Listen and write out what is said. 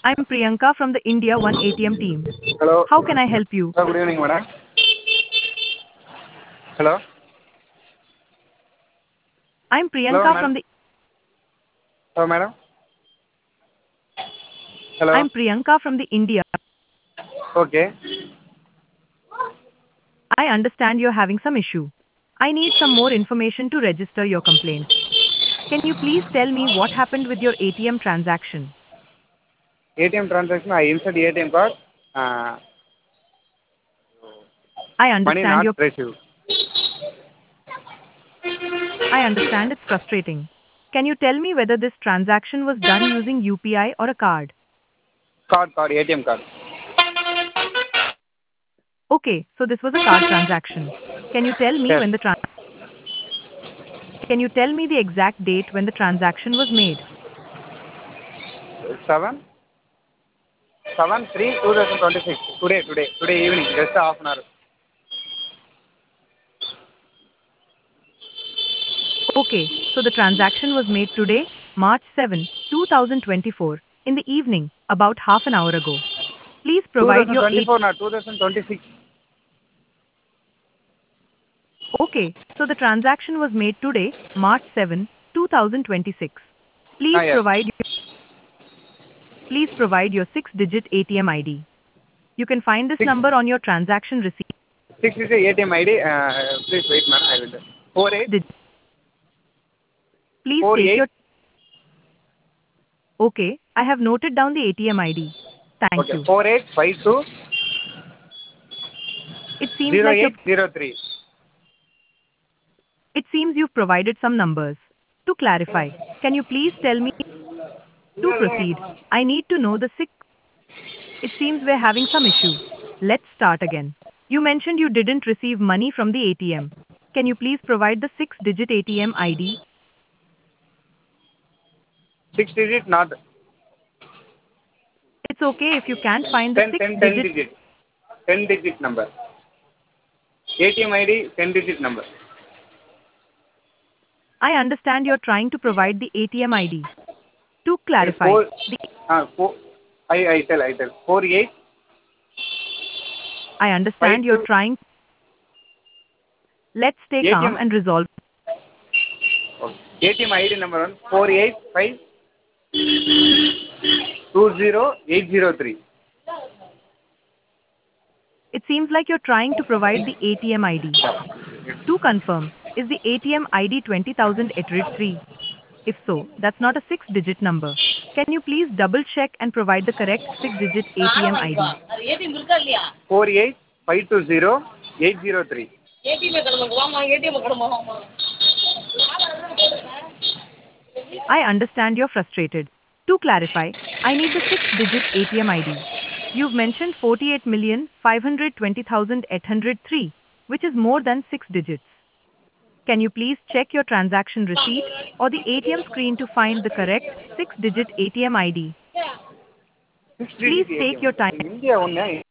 I'm Priyanka from the India One ATM team. Hello. How can I help you? Good evening, madam. Hello. I'm Hello, Priyanka madam. from the Hello, madam. Hello. I'm Priyanka from the India. Okay. I understand you're having some issue. I need some more information to register your complaint. Can you please tell me what happened with your ATM transaction? ATM transaction. I insert ATM card. Uh, I Money understand not your received. I understand it's frustrating. Can you tell me whether this transaction was done using UPI or a card? Card. ATM card. Okay, so this was a card transaction. Can you tell me Yes. when the Can you tell me the exact date when the transaction was made? 7/3/2026. Today evening. Just half an hour. Okay, so the transaction was made today, March 7, 2024, in the evening, about half an hour ago. Please provide your 2024, not 2026. Okay, so the transaction was made today, March 7, 2026. Ah, Please yes. provide please provide your 6-digit ATM ID. You can find this Six number on your transaction receipt. six is the ATM ID. Please wait, madam. I will. 48 Dig- Please take 48. your Okay, I have noted down the ATM ID. Thank Okay. you. 4852 It seems like you 0803. It seems you've provided some numbers. To clarify, can you please tell me to proceed? I need to know the six. It seems we're having some issue. Let's start again. You mentioned you didn't receive money from the ATM. Can you please provide the 6-digit ATM ID? 6 digit, not It's okay if you can't find the 10, 6 10, 10 digit. digit. 10 digit number. ATM ID 10 digit number. I understand you're trying to provide the ATM ID. To Okay, clarify, the four. I tell. 48 I 5 understand you're to trying. Let's stay calm ATM. and resolve. Okay. ATM ID number 1 485200803. It seems like you're trying to provide the ATM ID. To confirm, is the ATM ID 20,803? If so, that's not a 6-digit number. Can you please double check and provide the correct 6-digit ATM ID? 485200803. I understand you're frustrated. To clarify, I need the 6-digit ATM ID. You've mentioned 48,520,803, which is more than 6 digits. Can you please check your transaction receipt or the ATM screen to find the correct 6-digit ATM ID? 6 digit Please take ATM. your time. India one.